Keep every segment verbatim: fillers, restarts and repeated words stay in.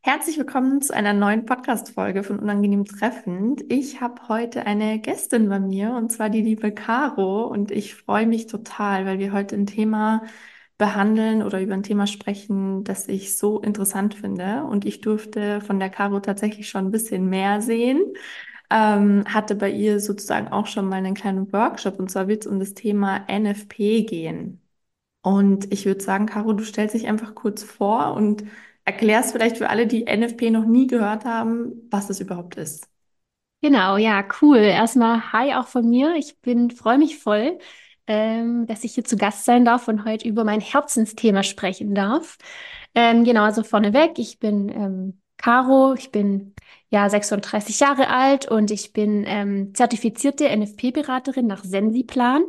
Herzlich willkommen zu einer neuen Podcast-Folge von Unangenehm Treffend. Ich habe heute eine Gästin bei mir, und zwar die liebe Caro, und ich freue mich total, weil wir heute ein Thema behandeln oder über ein Thema sprechen, das ich so interessant finde. Und ich durfte von der Caro tatsächlich schon ein bisschen mehr sehen. Ähm, hatte bei ihr sozusagen auch schon mal einen kleinen Workshop, und zwar wird es um das Thema N F P gehen. Und ich würde sagen, Caro, du stellst dich einfach kurz vor und erklärst vielleicht für alle, die N F P noch nie gehört haben, was das überhaupt ist. Genau, ja, cool. Erstmal hi auch von mir. Ich bin, freue mich voll, ähm, dass ich hier zu Gast sein darf und heute über mein Herzensthema sprechen darf. Ähm, genau, also vorneweg, ich bin ähm, Caro, ich bin ja sechsunddreißig Jahre alt und ich bin ähm, zertifizierte N F P-Beraterin nach Sensiplan.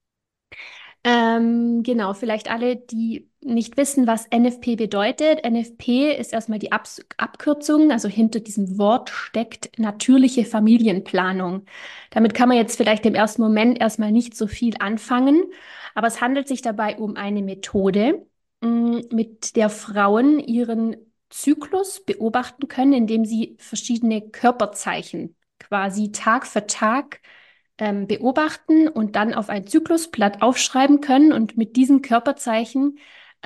Ähm, genau, vielleicht alle, die nicht wissen, was N F P bedeutet. N F P ist erstmal die Abs Abkürzung, also hinter diesem Wort steckt natürliche Familienplanung. Damit kann man jetzt vielleicht im ersten Moment erstmal nicht so viel anfangen, aber es handelt sich dabei um eine Methode, mh, mit der Frauen ihren Zyklus beobachten können, indem sie verschiedene Körperzeichen quasi Tag für Tag ähm, beobachten und dann auf ein Zyklusblatt aufschreiben können. Und mit diesen Körperzeichen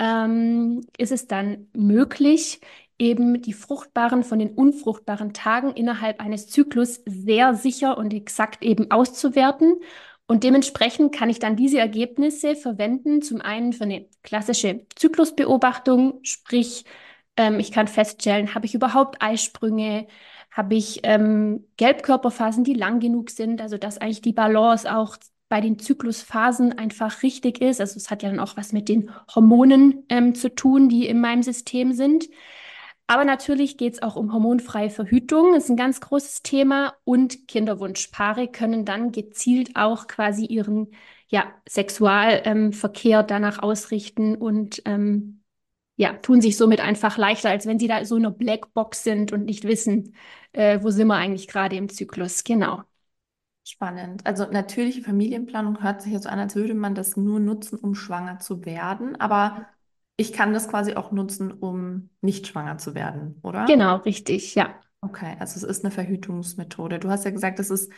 ähm, ist es dann möglich, eben die fruchtbaren von den unfruchtbaren Tagen innerhalb eines Zyklus sehr sicher und exakt eben auszuwerten. Und dementsprechend kann ich dann diese Ergebnisse verwenden, zum einen für eine klassische Zyklusbeobachtung, sprich, ähm, ich kann feststellen, habe ich überhaupt Eisprünge, habe ich ähm, Gelbkörperphasen, die lang genug sind, also dass eigentlich die Balance auch bei den Zyklusphasen einfach richtig ist. Also es hat ja dann auch was mit den Hormonen ähm, zu tun, die in meinem System sind. Aber natürlich geht es auch um hormonfreie Verhütung, das ist ein ganz großes Thema. Und Kinderwunschpaare können dann gezielt auch quasi ihren ja, Sexualverkehr ähm, Verkehr danach ausrichten und ähm, ja, tun sich somit einfach leichter, als wenn sie da so eine Blackbox sind und nicht wissen, äh, wo sind wir eigentlich gerade im Zyklus. Genau. Spannend. Also natürliche Familienplanung hört sich ja so an, als würde man das nur nutzen, um schwanger zu werden. Aber ich kann das quasi auch nutzen, um nicht schwanger zu werden, oder? Genau, richtig, ja. Okay, also es ist eine Verhütungsmethode. Du hast ja gesagt, es ist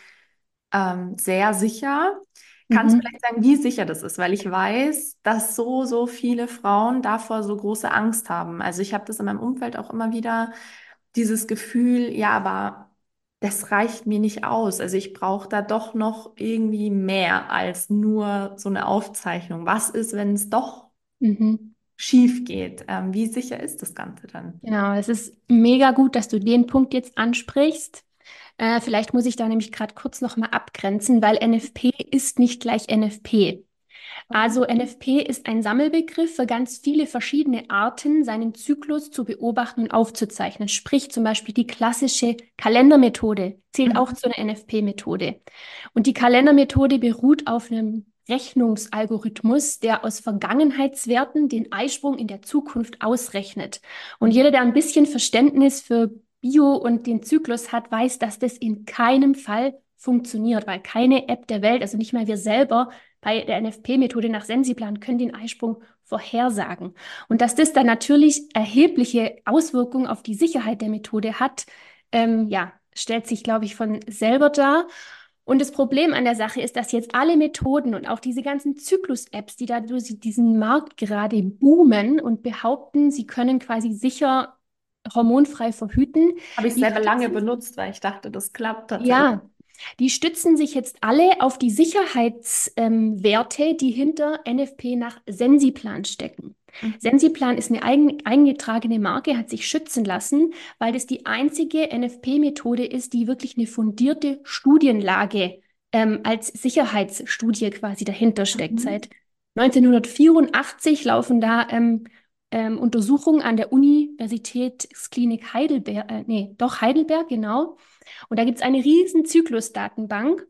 ähm, sehr sicher. Kannst du Mhm. vielleicht sagen, wie sicher das ist? Weil ich weiß, dass so, so viele Frauen davor so große Angst haben. Also ich habe das in meinem Umfeld auch immer wieder, dieses Gefühl, ja, aber das reicht mir nicht aus. Also ich brauche da doch noch irgendwie mehr als nur so eine Aufzeichnung. Was ist, wenn es doch Mhm. schief geht? Ähm, wie sicher ist das Ganze dann? Genau, es ist mega gut, dass du den Punkt jetzt ansprichst. Äh, vielleicht muss ich da nämlich gerade kurz nochmal abgrenzen, weil N F P ist nicht gleich N F P. Okay. Also N F P ist ein Sammelbegriff für ganz viele verschiedene Arten, seinen Zyklus zu beobachten und aufzuzeichnen. Sprich zum Beispiel die klassische Kalendermethode zählt auch Mhm. zu einer N F P-Methode. Und die Kalendermethode beruht auf einem Rechnungsalgorithmus, der aus Vergangenheitswerten den Eisprung in der Zukunft ausrechnet. Und jeder, der ein bisschen Verständnis für Bio und den Zyklus hat, weiß, dass das in keinem Fall funktioniert, weil keine App der Welt, also nicht mal wir selber, bei der N F P-Methode nach Sensiplan können den Eisprung vorhersagen. Und dass das dann natürlich erhebliche Auswirkungen auf die Sicherheit der Methode hat, ähm, ja, stellt sich, glaube ich, von selber dar. Und das Problem an der Sache ist, dass jetzt alle Methoden und auch diese ganzen Zyklus-Apps, die da durch diesen Markt gerade boomen und behaupten, sie können quasi sicher hormonfrei verhüten, Habe ich die selber lange stützen benutzt, weil ich dachte, das klappt tatsächlich. ja, die stützen sich jetzt alle auf die Sicherheitswerte, ähm, Werte, die hinter N F P nach Sensiplan stecken. Mhm. Sensiplan ist eine eigen, eingetragene Marke, hat sich schützen lassen, weil das die einzige N F P-Methode ist, die wirklich eine fundierte Studienlage ähm, als Sicherheitsstudie quasi dahinter steckt. Mhm. Seit neunzehnhundertvierundachtzig laufen da ähm, ähm, Untersuchungen an der Universitätsklinik Heidelberg, äh, nee, doch Heidelberg, genau. Und da gibt es eine riesen Zyklusdatenbank.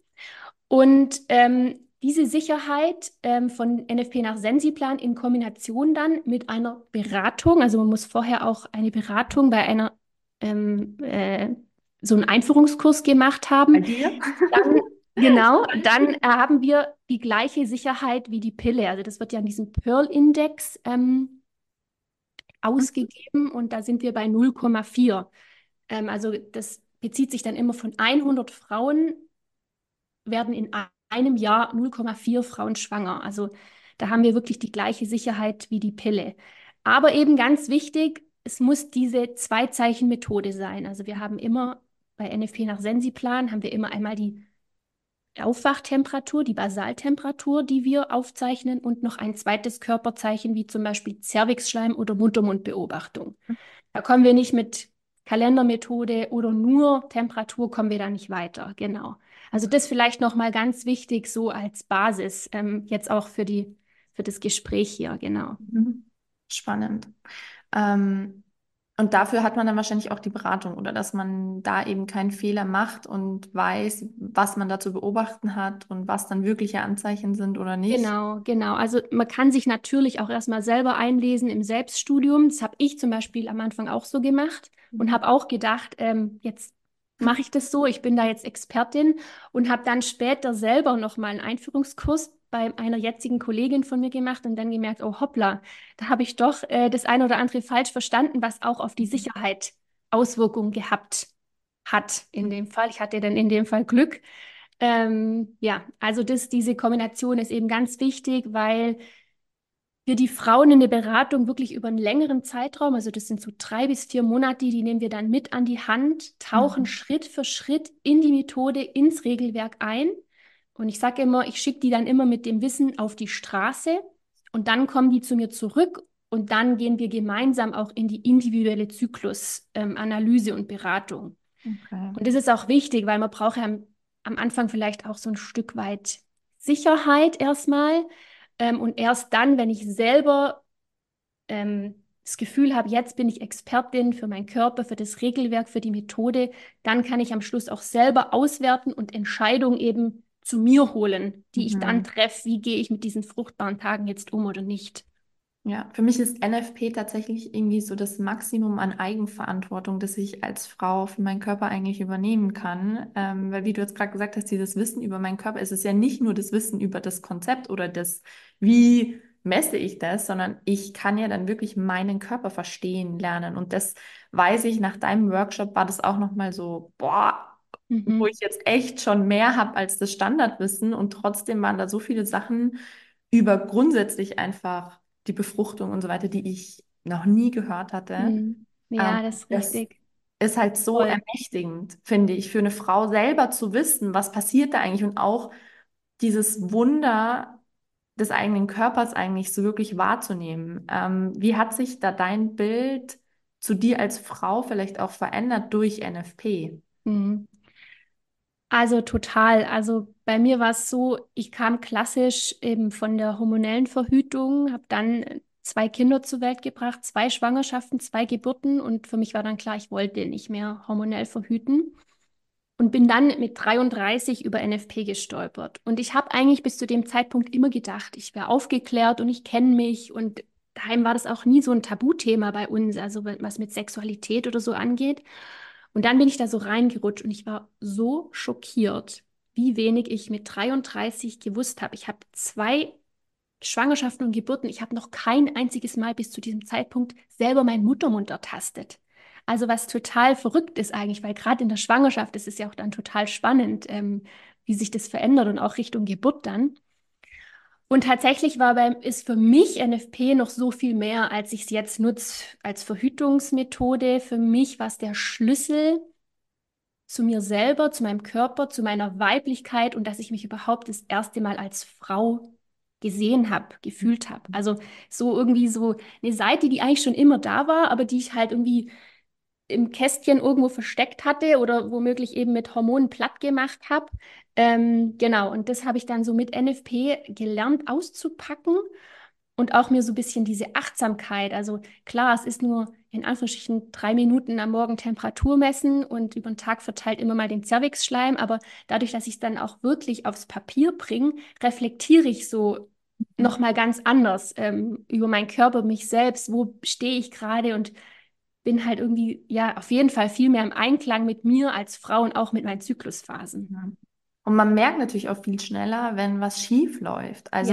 Und ähm, diese Sicherheit ähm, von N F P nach Sensiplan in Kombination dann mit einer Beratung, also man muss vorher auch eine Beratung bei einer ähm, äh, so einen Einführungskurs gemacht Bei haben, dir? dann genau, dann äh, haben wir die gleiche Sicherheit wie die Pille. Also das wird ja an diesem Pearl-Index ähm, ausgegeben und da sind wir bei null Komma vier. Ähm, also das bezieht sich dann immer von hundert Frauen, werden in einem Jahr null Komma vier Frauen schwanger. Also da haben wir wirklich die gleiche Sicherheit wie die Pille. Aber eben ganz wichtig, es muss diese Zwei-Zeichen-Methode sein. Also wir haben immer bei N F P nach Sensiplan haben wir immer einmal die Aufwachtemperatur, die Basaltemperatur, die wir aufzeichnen und noch ein zweites Körperzeichen, wie zum Beispiel Zervixschleim oder Muttermundbeobachtung. Da kommen wir nicht mit Kalendermethode oder nur Temperatur, kommen wir da nicht weiter. Genau. Also das vielleicht noch mal ganz wichtig so als Basis, ähm, jetzt auch für die, für das Gespräch hier. Genau. Mhm. Spannend. Ähm, und dafür hat man dann wahrscheinlich auch die Beratung, oder dass man da eben keinen Fehler macht und weiß, was man da zu beobachten hat und was dann wirkliche Anzeichen sind oder nicht. Genau, genau. Also man kann sich natürlich auch erstmal selber einlesen im Selbststudium. Das habe ich zum Beispiel am Anfang auch so gemacht und Mhm. habe auch gedacht, ähm, jetzt mache ich das so, ich bin da jetzt Expertin und habe dann später selber nochmal einen Einführungskurs bei einer jetzigen Kollegin von mir gemacht und dann gemerkt, oh hoppla, da habe ich doch äh, das eine oder andere falsch verstanden, was auch auf die Sicherheit Auswirkungen gehabt hat in dem Fall. Ich hatte dann in dem Fall Glück. Ähm, ja, also das, diese Kombination ist eben ganz wichtig, weil wir die Frauen in der Beratung wirklich über einen längeren Zeitraum, also das sind so drei bis vier Monate, die nehmen wir dann mit an die Hand, tauchen Mhm. Schritt für Schritt in die Methode, ins Regelwerk ein. Und ich sage immer, ich schicke die dann immer mit dem Wissen auf die Straße und dann kommen die zu mir zurück und dann gehen wir gemeinsam auch in die individuelle Zyklusanalyse und Beratung. Okay. Und das ist auch wichtig, weil man braucht ja am, am Anfang vielleicht auch so ein Stück weit Sicherheit erstmal. Ähm, und erst dann, wenn ich selber ähm, das Gefühl habe, jetzt bin ich Expertin für meinen Körper, für das Regelwerk, für die Methode, dann kann ich am Schluss auch selber auswerten und Entscheidungen eben zu mir holen, die ich dann Mhm. treffe, wie gehe ich mit diesen fruchtbaren Tagen jetzt um oder nicht. Ja, für mich ist N F P tatsächlich irgendwie so das Maximum an Eigenverantwortung, das ich als Frau für meinen Körper eigentlich übernehmen kann. Ähm, weil wie du jetzt gerade gesagt hast, dieses Wissen über meinen Körper, es ist ja nicht nur das Wissen über das Konzept oder das, wie messe ich das, sondern ich kann ja dann wirklich meinen Körper verstehen lernen. Und das weiß ich, nach deinem Workshop war das auch nochmal so, boah, wo Mhm. ich jetzt echt schon mehr habe als das Standardwissen und trotzdem waren da so viele Sachen über grundsätzlich einfach die Befruchtung und so weiter, die ich noch nie gehört hatte. Mhm. Ähm, Ja, das ist das richtig. ist halt so Voll. ermächtigend, finde ich, für eine Frau selber zu wissen, was passiert da eigentlich und auch dieses Wunder des eigenen Körpers eigentlich so wirklich wahrzunehmen. Ähm, wie hat sich da dein Bild zu dir als Frau vielleicht auch verändert durch N F P? Mhm. Also total. Also bei mir war es so, ich kam klassisch eben von der hormonellen Verhütung, habe dann zwei Kinder zur Welt gebracht, zwei Schwangerschaften, zwei Geburten und für mich war dann klar, ich wollte nicht mehr hormonell verhüten und bin dann mit dreiunddreißig über N F P gestolpert. Und ich habe eigentlich bis zu dem Zeitpunkt immer gedacht, ich wäre aufgeklärt und ich kenne mich und daheim war das auch nie so ein Tabuthema bei uns, also was mit Sexualität oder so angeht. Und dann bin ich da so reingerutscht und ich war so schockiert, wie wenig ich mit dreiunddreißig gewusst habe. Ich habe zwei Schwangerschaften und Geburten. Ich habe noch kein einziges Mal bis zu diesem Zeitpunkt selber meinen Muttermund ertastet. Also was total verrückt ist eigentlich, weil gerade in der Schwangerschaft ist es ja auch dann total spannend, ähm, wie sich das verändert und auch Richtung Geburt dann. Und tatsächlich war beim, ist für mich N F P noch so viel mehr, als ich es jetzt nutze als Verhütungsmethode. Für mich war es der Schlüssel zu mir selber, zu meinem Körper, zu meiner Weiblichkeit und dass ich mich überhaupt das erste Mal als Frau gesehen habe, gefühlt habe. Also so irgendwie so eine Seite, die eigentlich schon immer da war, aber die ich halt irgendwie im Kästchen irgendwo versteckt hatte oder womöglich eben mit Hormonen platt gemacht habe. Ähm, genau, und das habe ich dann so mit N F P gelernt auszupacken und auch mir so ein bisschen diese Achtsamkeit. Also klar, es ist nur in Anführungsstrichen drei Minuten am Morgen Temperatur messen und über den Tag verteilt immer mal den Zervixschleim, aber dadurch, dass ich es dann auch wirklich aufs Papier bringe, reflektiere ich so noch mal ganz anders ähm, über meinen Körper, mich selbst, wo stehe ich gerade und bin halt irgendwie, ja, auf jeden Fall viel mehr im Einklang mit mir als Frau und auch mit meinen Zyklusphasen. Mhm. Und man merkt natürlich auch viel schneller, wenn was schief läuft. Also Ja.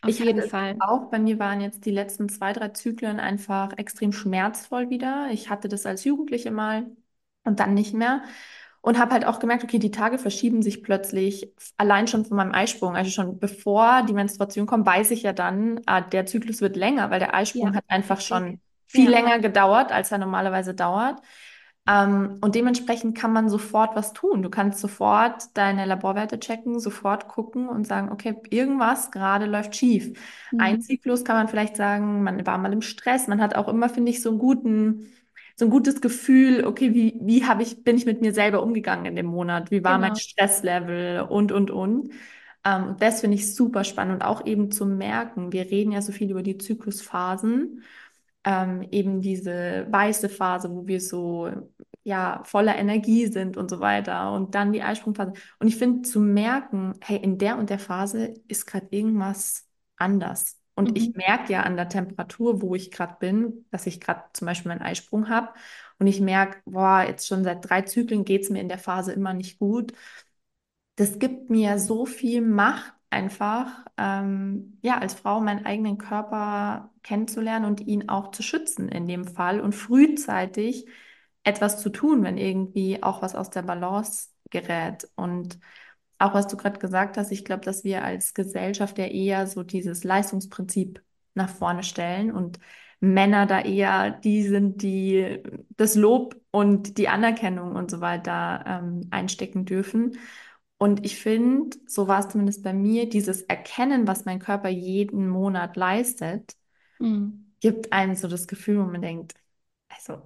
Auf Ich jeden hatte es Fall. auch, bei mir waren jetzt die letzten zwei, drei Zyklen einfach extrem schmerzvoll wieder. Ich hatte das als Jugendliche mal und dann nicht mehr. Und habe halt auch gemerkt, okay, die Tage verschieben sich plötzlich allein schon von meinem Eisprung. Also schon bevor die Menstruation kommt, weiß ich ja dann, ah, der Zyklus wird länger, weil der Eisprung Ja, hat einfach richtig. schon viel Ja. länger gedauert, als er normalerweise dauert. Ähm, und dementsprechend kann man sofort was tun. Du kannst sofort deine Laborwerte checken, sofort gucken und sagen, okay, irgendwas gerade läuft schief. Ein Mhm. Zyklus kann man vielleicht sagen, man war mal im Stress. Man hat auch immer, finde ich, so einen guten, so ein gutes Gefühl, okay, wie, wie habe ich, bin ich mit mir selber umgegangen in dem Monat? Wie war mein Genau. Stresslevel und, und, und. Ähm, und das finde ich super spannend und auch eben zu merken, wir reden ja so viel über die Zyklusphasen, ähm, eben diese weiße Phase, wo wir so ja voller Energie sind und so weiter und dann die Eisprungphase. Und ich finde zu merken, hey, in der und der Phase ist gerade irgendwas anders. Und ich Mhm. merke ja an der Temperatur, wo ich gerade bin, dass ich gerade zum Beispiel meinen Eisprung habe. Und ich merke, boah, jetzt schon seit drei Zyklen geht es mir in der Phase immer nicht gut. Das gibt mir so viel Macht, einfach, ähm, ja, als Frau meinen eigenen Körper kennenzulernen und ihn auch zu schützen in dem Fall und frühzeitig etwas zu tun, wenn irgendwie auch was aus der Balance gerät. Und auch was du gerade gesagt hast, ich glaube, dass wir als Gesellschaft ja eher so dieses Leistungsprinzip nach vorne stellen und Männer da eher die sind, die das Lob und die Anerkennung und so weiter ähm, einstecken dürfen. Und ich finde, so war es zumindest bei mir, dieses Erkennen, was mein Körper jeden Monat leistet, Mhm. gibt einem so das Gefühl, wo man denkt, also,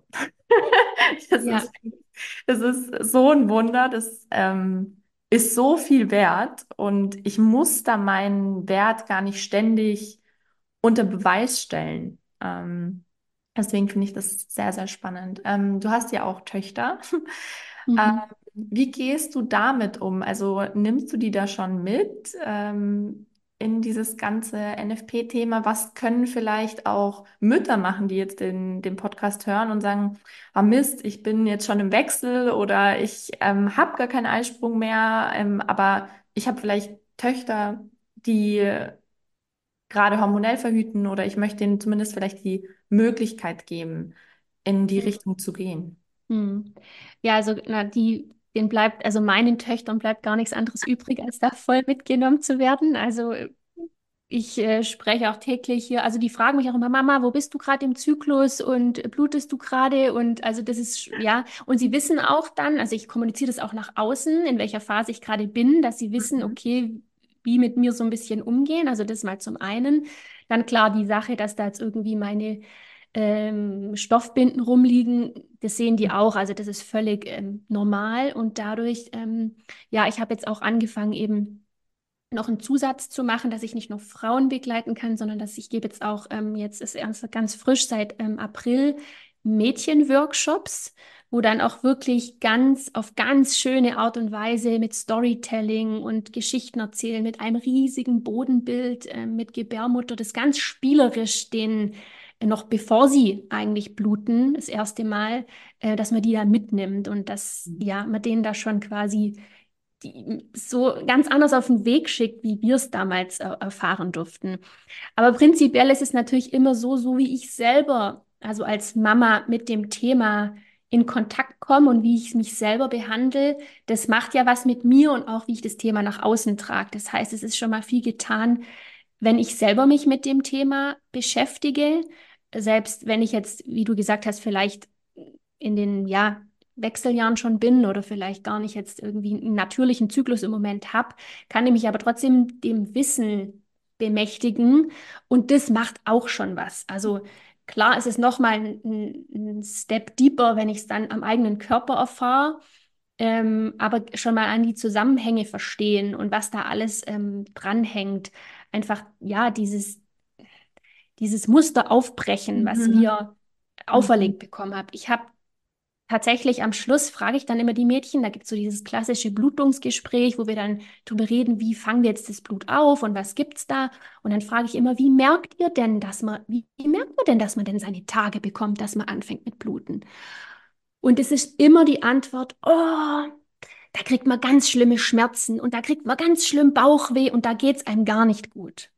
das Ja. ist, das ist so ein Wunder, das ähm, ist so viel wert und ich muss da meinen Wert gar nicht ständig unter Beweis stellen. Ähm, deswegen finde ich das sehr, sehr spannend. Ähm, du hast ja auch Töchter. Ähm, Mhm. wie gehst du damit um? Also nimmst du die da schon mit ähm, in dieses ganze N F P-Thema? Was können vielleicht auch Mütter machen, die jetzt den, den Podcast hören und sagen, ah Mist, ich bin jetzt schon im Wechsel oder ich ähm, habe gar keinen Eisprung mehr, ähm, aber ich habe vielleicht Töchter, die gerade hormonell verhüten oder ich möchte ihnen zumindest vielleicht die Möglichkeit geben, in die Richtung zu gehen. Mhm. Ja, also na, die, denen bleibt, also meinen Töchtern bleibt gar nichts anderes übrig, als da voll mitgenommen zu werden. Also ich äh, spreche auch täglich hier, also die fragen mich auch immer, Mama, wo bist du gerade im Zyklus und blutest du gerade? Und also das ist, ja, und sie wissen auch dann, also ich kommuniziere das auch nach außen, in welcher Phase ich gerade bin, dass sie wissen, Mhm. okay, wie mit mir so ein bisschen umgehen. Also das mal zum einen. Dann klar die Sache, dass da jetzt irgendwie meine ähm, Stoffbinden rumliegen, das sehen die auch. Also das ist völlig ähm, normal und dadurch, ähm, ja, ich habe jetzt auch angefangen eben noch einen Zusatz zu machen, dass ich nicht nur Frauen begleiten kann, sondern dass ich gebe jetzt auch, ähm, jetzt ist erst ganz frisch seit ähm, April Mädchenworkshops, wo dann auch wirklich ganz auf ganz schöne Art und Weise mit Storytelling und Geschichten erzählen, mit einem riesigen Bodenbild, äh, mit Gebärmutter, das ganz spielerisch den äh, noch bevor sie eigentlich bluten, das erste Mal, äh, dass man die da mitnimmt und dass ja man denen da schon quasi die so ganz anders auf den Weg schickt, wie wir es damals äh, erfahren durften. Aber prinzipiell ist es natürlich immer so, so wie ich selber, also als Mama mit dem Thema in Kontakt komme und wie ich mich selber behandle, das macht ja was mit mir und auch wie ich das Thema nach außen trage. Das heißt, es ist schon mal viel getan, wenn ich selber mich mit dem Thema beschäftige, selbst wenn ich jetzt, wie du gesagt hast, vielleicht in den, ja, Wechseljahren schon bin oder vielleicht gar nicht jetzt irgendwie einen natürlichen Zyklus im Moment habe, kann ich mich aber trotzdem dem Wissen bemächtigen und das macht auch schon was. Also klar ist es nochmal ein, ein ein Step deeper, wenn ich es dann am eigenen Körper erfahre, ähm, aber schon mal an die Zusammenhänge verstehen und was da alles ähm, dranhängt. Einfach, ja, dieses, dieses Muster aufbrechen, was Mhm. wir Mhm. auferlegt bekommen haben. Ich habe tatsächlich am Schluss frage ich dann immer die Mädchen, da gibt es so dieses klassische Blutungsgespräch, wo wir dann drüber reden, wie fangen wir jetzt das Blut auf und was gibt's da? Und dann frage ich immer, wie merkt ihr denn, dass man, wie, wie merkt man denn, dass man denn seine Tage bekommt, dass man anfängt mit Bluten? Und es ist immer die Antwort, oh, da kriegt man ganz schlimme Schmerzen und da kriegt man ganz schlimm Bauchweh und da geht's einem gar nicht gut.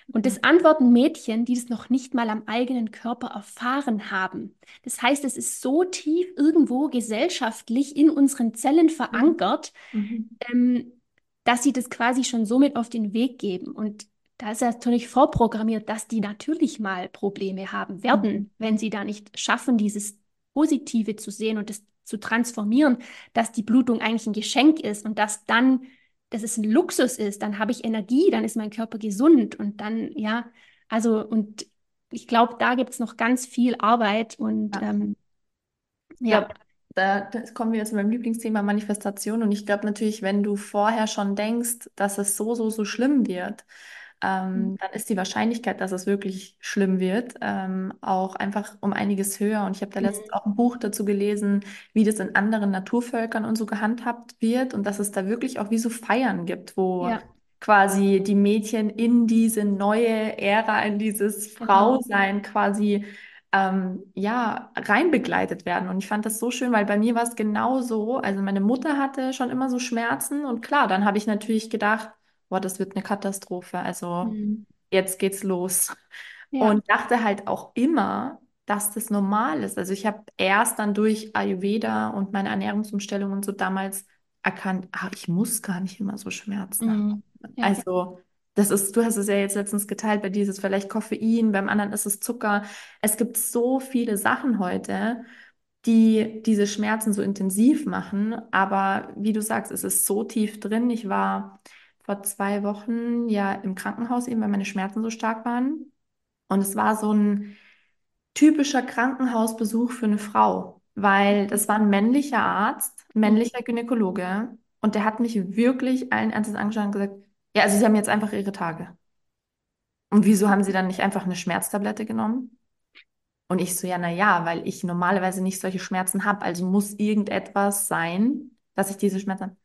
Und Mhm. das antworten Mädchen, die das noch nicht mal am eigenen Körper erfahren haben. Das heißt, es ist so tief irgendwo gesellschaftlich in unseren Zellen Mhm. verankert, Mhm. ähm, dass sie das quasi schon so mit auf den Weg geben. Und da ist ja natürlich vorprogrammiert, dass die natürlich mal Probleme haben Mhm. werden, wenn sie da nicht schaffen, dieses Positive zu sehen und das zu transformieren, dass die Blutung eigentlich ein Geschenk ist und dass dann, dass es ein Luxus ist, dann habe ich Energie, dann ist mein Körper gesund und dann, ja, also und ich glaube, da gibt es noch ganz viel Arbeit und Ja. ähm, Ich ja. glaube, da, da kommen wir zu meinem Lieblingsthema Manifestation. Und ich glaube natürlich, wenn du vorher schon denkst, dass es so, so, so schlimm wird, ähm, dann ist die Wahrscheinlichkeit, dass es wirklich schlimm wird, ähm, auch einfach um einiges höher. Und ich habe da letztens Mhm. auch ein Buch dazu gelesen, wie das in anderen Naturvölkern und so gehandhabt wird und dass es da wirklich auch wie so Feiern gibt, wo Ja, quasi die Mädchen in diese neue Ära, in dieses genau. Frausein quasi ähm, ja, reinbegleitet werden. Und ich fand das so schön, weil bei mir war es genau so. Also meine Mutter hatte schon immer so Schmerzen und klar, dann habe ich natürlich gedacht, boah, das wird eine Katastrophe. Also Mhm. jetzt geht's los. Ja. Und dachte halt auch immer, dass das normal ist. Also ich habe erst dann durch Ayurveda und meine Ernährungsumstellung und so damals erkannt, ach, ich muss gar nicht immer so Schmerzen haben. Mhm. Ja. Also das ist, du hast es ja jetzt letztens geteilt, bei dir ist es vielleicht Koffein, beim anderen ist es Zucker. Es gibt so viele Sachen heute, die diese Schmerzen so intensiv machen. Aber wie du sagst, es ist so tief drin. Ich war vor zwei Wochen ja im Krankenhaus eben, weil meine Schmerzen so stark waren. Und es war so ein typischer Krankenhausbesuch für eine Frau, weil das war ein männlicher Arzt, ein Mhm. männlicher Gynäkologe. Und der hat mich wirklich allen Ernstes angeschaut und gesagt, ja, also Sie haben jetzt einfach Ihre Tage. Und wieso haben Sie dann nicht einfach eine Schmerztablette genommen? Und ich so, ja, na ja, weil ich normalerweise nicht solche Schmerzen habe. Also muss irgendetwas sein, dass ich diese Schmerzen.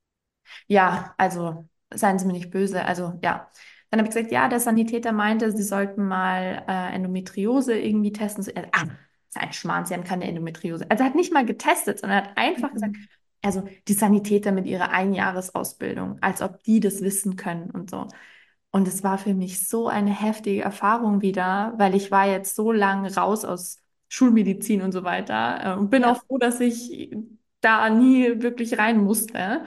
Ja, also seien Sie mir nicht böse. Also ja. Dann habe ich gesagt, ja, der Sanitäter meinte, Sie sollten mal äh, Endometriose irgendwie testen. So, äh, ah, das ist ein Schmarrn, Sie haben keine Endometriose. Also er hat nicht mal getestet, sondern hat einfach gesagt, Mhm. also die Sanitäter mit ihrer Einjahresausbildung, als ob die das wissen können und so. Und es war für mich so eine heftige Erfahrung wieder, weil ich war jetzt so lange raus aus Schulmedizin und so weiter äh, und bin auch Ja. froh, dass ich da nie wirklich rein musste.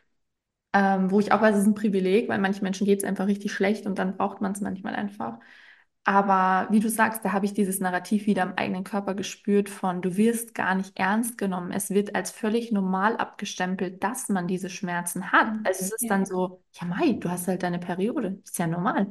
Ähm, wo ich auch weiß, es ist ein Privileg, weil manchen Menschen geht es einfach richtig schlecht und dann braucht man es manchmal einfach. Aber wie du sagst, da habe ich dieses Narrativ wieder am eigenen Körper gespürt von, du wirst gar nicht ernst genommen. Es wird als völlig normal abgestempelt, dass man diese Schmerzen hat. Mhm. Also es ist Ja. dann so, ja Mai, du hast halt deine Periode. Ist ja normal.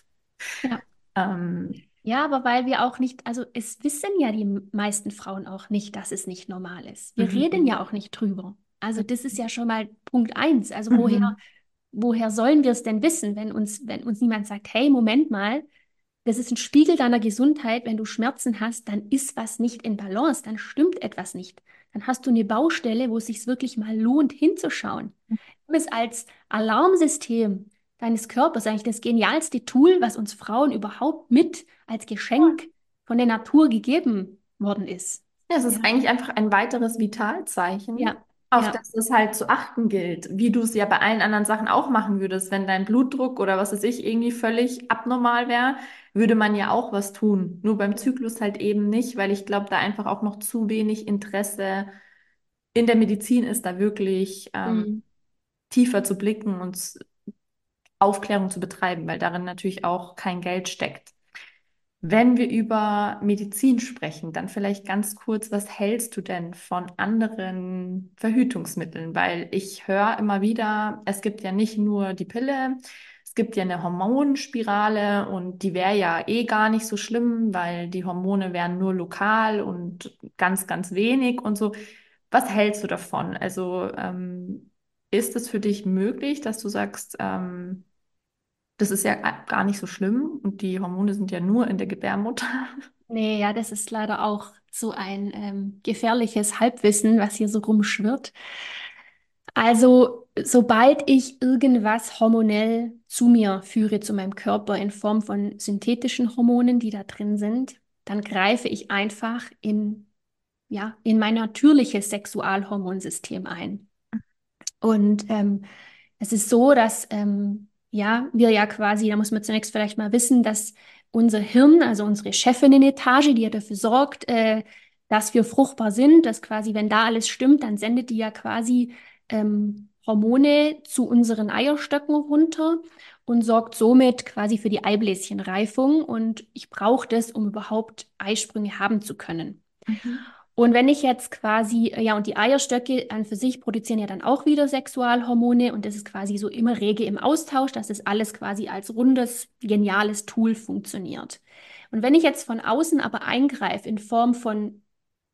Ja. Ähm, Ja, aber weil wir auch nicht, also es wissen ja die meisten Frauen auch nicht, dass es nicht normal ist. Wir reden mhm. ja auch nicht drüber. Also das ist ja schon mal Punkt eins. Also woher, Mhm. woher sollen wir es denn wissen, wenn uns, wenn uns niemand sagt, hey, Moment mal, das ist ein Spiegel deiner Gesundheit. Wenn du Schmerzen hast, dann ist was nicht in Balance, dann stimmt etwas nicht. Dann hast du eine Baustelle, wo es sich wirklich mal lohnt, hinzuschauen. Nimm es als Alarmsystem deines Körpers, eigentlich das genialste Tool, was uns Frauen überhaupt mit als Geschenk von der Natur gegeben worden ist. Ja, es Ja, ist eigentlich einfach ein weiteres Vitalzeichen, ja, auf ja. das es halt zu achten gilt, wie du es ja bei allen anderen Sachen auch machen würdest. Wenn dein Blutdruck oder was weiß ich irgendwie völlig abnormal wäre, würde man ja auch was tun. Nur beim Zyklus halt eben nicht, weil ich glaube, da einfach auch noch zu wenig Interesse in der Medizin ist, da wirklich ähm, Mhm. tiefer zu blicken und s- Aufklärung zu betreiben, weil darin natürlich auch kein Geld steckt. Wenn wir über Medizin sprechen, dann vielleicht ganz kurz, was hältst du denn von anderen Verhütungsmitteln? Weil ich höre immer wieder, es gibt ja nicht nur die Pille, es gibt ja eine Hormonspirale und die wäre ja eh gar nicht so schlimm, weil die Hormone wären nur lokal und ganz, ganz wenig und so. Was hältst du davon? Also ähm, ist es für dich möglich, dass du sagst, ähm, das ist ja gar nicht so schlimm und die Hormone sind ja nur in der Gebärmutter. Nee, ja, das ist leider auch so ein ähm, gefährliches Halbwissen, was hier so rumschwirrt. Also, sobald ich irgendwas hormonell zu mir führe, zu meinem Körper in Form von synthetischen Hormonen, die da drin sind, dann greife ich einfach in, ja, in mein natürliches Sexualhormonsystem ein. Und ähm, es ist so, dass ähm, ja, wir ja quasi, da muss man zunächst vielleicht mal wissen, dass unser Hirn, also unsere Chefinnen-Etage, die ja dafür sorgt, äh, dass wir fruchtbar sind, dass quasi, wenn da alles stimmt, dann sendet die ja quasi ähm, Hormone zu unseren Eierstöcken runter und sorgt somit quasi für die Eibläschenreifung. Und ich brauche das, um überhaupt Eisprünge haben zu können. Mhm. Und wenn ich jetzt quasi, äh, ja, und die Eierstöcke an für sich produzieren ja dann auch wieder Sexualhormone und das ist quasi so immer rege im Austausch, dass das alles quasi als rundes, geniales Tool funktioniert. Und wenn ich jetzt von außen aber eingreife in Form von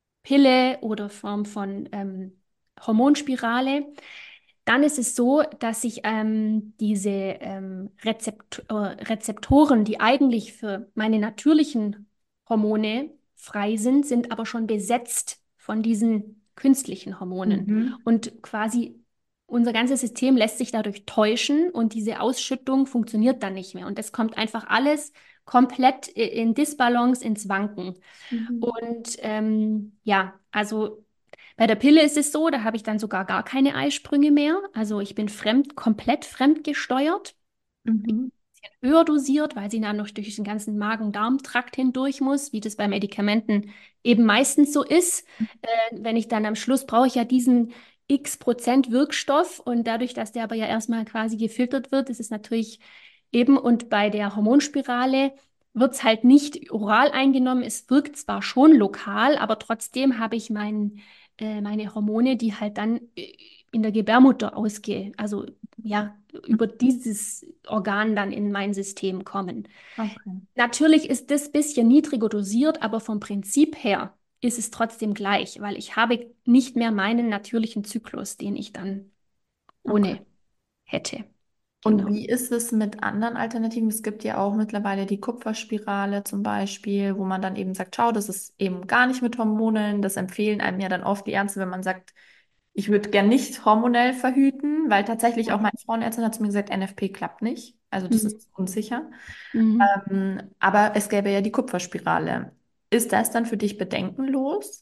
Pille oder Form von ähm, Hormonspirale, dann ist es so, dass sich ähm, diese ähm, Rezept äh, Rezeptoren, die eigentlich für meine natürlichen Hormone frei sind, sind aber schon besetzt von diesen künstlichen Hormonen. Mhm. Und quasi unser ganzes System lässt sich dadurch täuschen und diese Ausschüttung funktioniert dann nicht mehr. Und es kommt einfach alles komplett in Disbalance, ins Wanken. Mhm. Und ähm, ja, also bei der Pille ist es so, da habe ich dann sogar gar keine Eisprünge mehr. Also ich bin fremd, komplett fremdgesteuert, Mhm. höher dosiert, weil sie dann noch durch den ganzen Magen-Darm-Trakt hindurch muss, wie das bei Medikamenten eben meistens so ist. Äh, wenn ich dann am Schluss brauche ich ja diesen X Prozent Wirkstoff und dadurch, dass der aber ja erstmal quasi gefiltert wird, ist es natürlich eben und bei der Hormonspirale wird es halt nicht oral eingenommen. Es wirkt zwar schon lokal, aber trotzdem habe ich mein, äh, meine Hormone, die halt dann äh, in der Gebärmutter ausgehen, also ja, über dieses Organ dann in mein System kommen. Okay. Natürlich ist das bisschen niedriger dosiert, aber vom Prinzip her ist es trotzdem gleich, weil ich habe nicht mehr meinen natürlichen Zyklus, den ich dann Okay. ohne hätte. Und Genau. wie ist es mit anderen Alternativen? Es gibt ja auch mittlerweile die Kupferspirale zum Beispiel, wo man dann eben sagt, schau, das ist eben gar nicht mit Hormonen. Das empfehlen einem ja dann oft die Ärzte, wenn man sagt, ich würde gern nicht hormonell verhüten, weil tatsächlich auch Ja. meine Frauenärztin hat zu mir gesagt, N F P klappt nicht. Also das Mhm. ist unsicher. Mhm. Ähm, aber es gäbe ja die Kupferspirale. Ist das dann für dich bedenkenlos?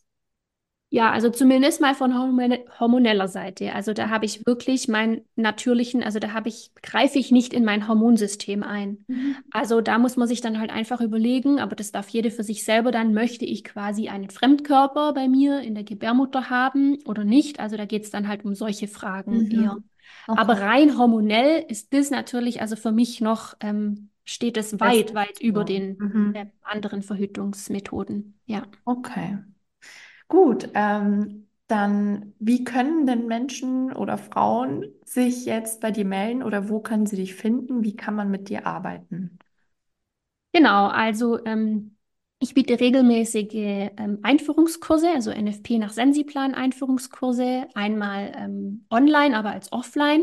Ja, also zumindest mal von hormone hormoneller Seite. Also da habe ich wirklich meinen natürlichen, also da habe ich, greife ich nicht in mein Hormonsystem ein. Mhm. Also da muss man sich dann halt einfach überlegen, aber das darf jede für sich selber dann, möchte ich quasi einen Fremdkörper bei mir in der Gebärmutter haben oder nicht? Also da geht es dann halt um solche Fragen eher. Mhm. Okay. Aber rein hormonell ist das natürlich, also für mich noch, ähm, steht es weit, Beste weit über Option. den äh, Mhm. anderen Verhütungsmethoden. Ja. Okay. Gut, ähm, dann wie können denn Menschen oder Frauen sich jetzt bei dir melden oder wo können sie dich finden? Wie kann man mit dir arbeiten? Genau, also ähm, ich biete regelmäßige ähm, Einführungskurse, also N F P nach Sensiplan Einführungskurse, einmal ähm, online, aber als offline.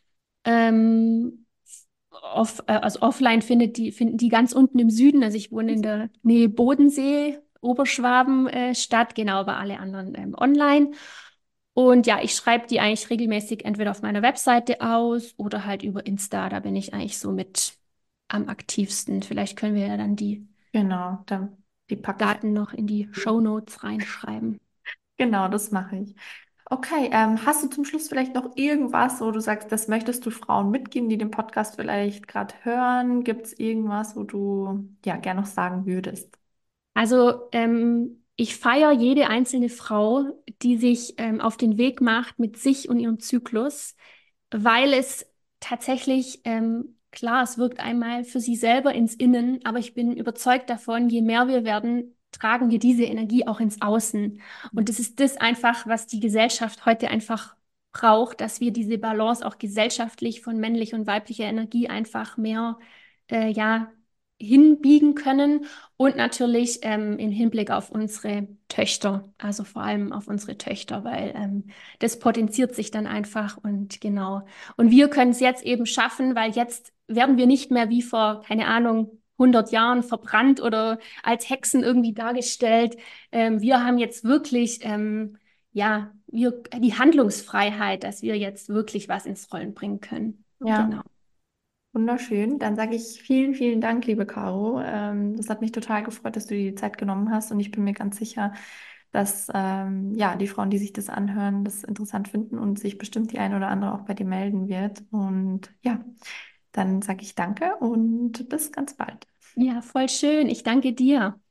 Ähm, off, äh, also offline findet die, finden die ganz unten im Süden, also ich wohne in der Nähe Bodensee, Oberschwaben äh, statt, genau, aber alle anderen ähm, online. Und ja, ich schreibe die eigentlich regelmäßig entweder auf meiner Webseite aus oder halt über Insta. Da bin ich eigentlich so mit am aktivsten. Vielleicht können wir ja dann die Genau, dann die packe ich. Daten noch in die Shownotes reinschreiben. Genau, das mache ich. Okay, ähm, hast du zum Schluss vielleicht noch irgendwas, wo du sagst, das möchtest du Frauen mitgeben, die den Podcast vielleicht gerade hören? Gibt es irgendwas, wo du ja gerne noch sagen würdest? Also ähm, ich feiere jede einzelne Frau, die sich ähm, auf den Weg macht mit sich und ihrem Zyklus, weil es tatsächlich, ähm, klar, es wirkt einmal für sie selber ins Innen, aber ich bin überzeugt davon, je mehr wir werden, tragen wir diese Energie auch ins Außen. Und es ist das einfach, was die Gesellschaft heute einfach braucht, dass wir diese Balance auch gesellschaftlich von männlicher und weiblicher Energie einfach mehr, äh, ja, hinbiegen können. Und natürlich ähm, im Hinblick auf unsere Töchter, also vor allem auf unsere Töchter, weil ähm, das potenziert sich dann einfach und genau. Und wir können es jetzt eben schaffen, weil jetzt werden wir nicht mehr wie vor, keine Ahnung, hundert Jahren verbrannt oder als Hexen irgendwie dargestellt. Ähm, wir haben jetzt wirklich, ähm, ja, wir, die Handlungsfreiheit, dass wir jetzt wirklich was ins Rollen bringen können. Ja, Genau. wunderschön. Dann sage ich vielen, vielen Dank, liebe Caro. Ähm, das hat mich total gefreut, dass du dir die Zeit genommen hast und ich bin mir ganz sicher, dass ähm, ja, die Frauen, die sich das anhören, das interessant finden und sich bestimmt die eine oder andere auch bei dir melden wird. Und ja, Dann sage ich danke und bis ganz bald. Ja, voll schön. Ich danke dir.